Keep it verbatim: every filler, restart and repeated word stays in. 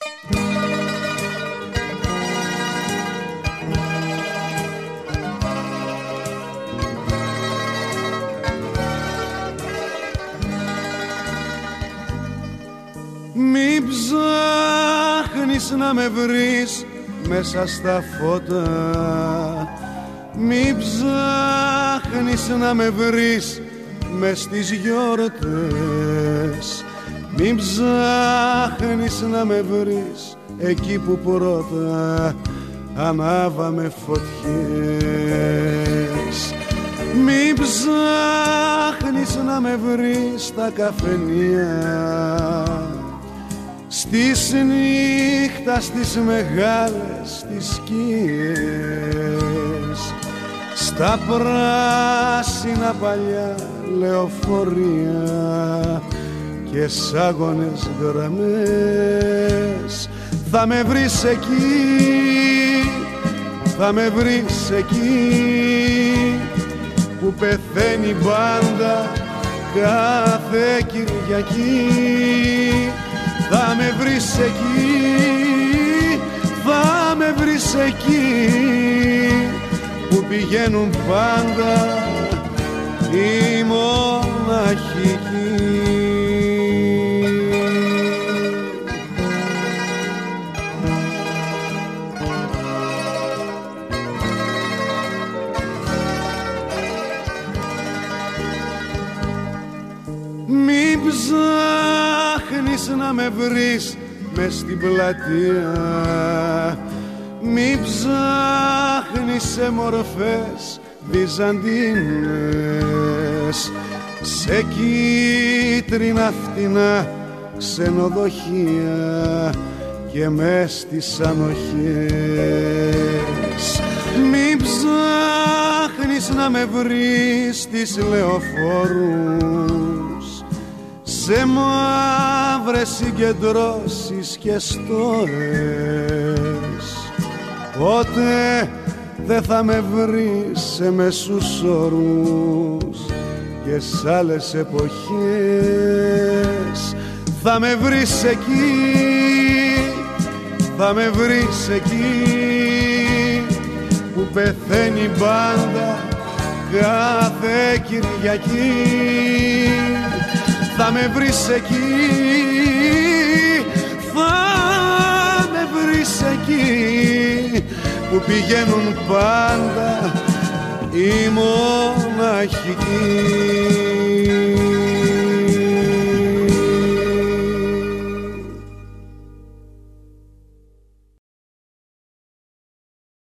Μην ψάχνεις να με βρεις μέσα στα φώτα, μην ψάχνεις να με βρεις μες στις γιορτές, μην ψάχνεις να με βρεις εκεί που πρώτα ανάβαμε φωτιές. Μην ψάχνεις να με βρεις στα καφενεία, στις νύχτας τις μεγάλες τις σκιές, στα πράσινα παλιά λεωφορεία και σ' άγονες γραμμές. Θα με βρεις εκεί, θα με βρεις εκεί που πεθαίνει μπάντα κάθε Κυριακή. Θα με βρεις εκεί, θα με βρεις εκεί που πηγαίνουν πάντα οι μοναχικοί. Μην ψάχνεις να με βρεις μες στην πλατεία, μην ψάχνεις σε μορφές βυζαντίνες, σε κίτρινα φτηνά ξενοδοχεία και μες στις ανοχές. Μην ψάχνεις να με βρεις στις λεωφόρους, σε μαύρες συγκεντρώσεις και στόρες. Ποτέ δεν θα με βρεις σε μεσούς όρους και σ' άλλες εποχές. Θα με βρεις εκεί, θα με βρεις εκεί που πεθαίνει μπάντα κάθε Κυριακή. Θα με βρεις εκεί, θα με βρεις εκεί που πηγαίνουν πάντα οι μοναχικοί.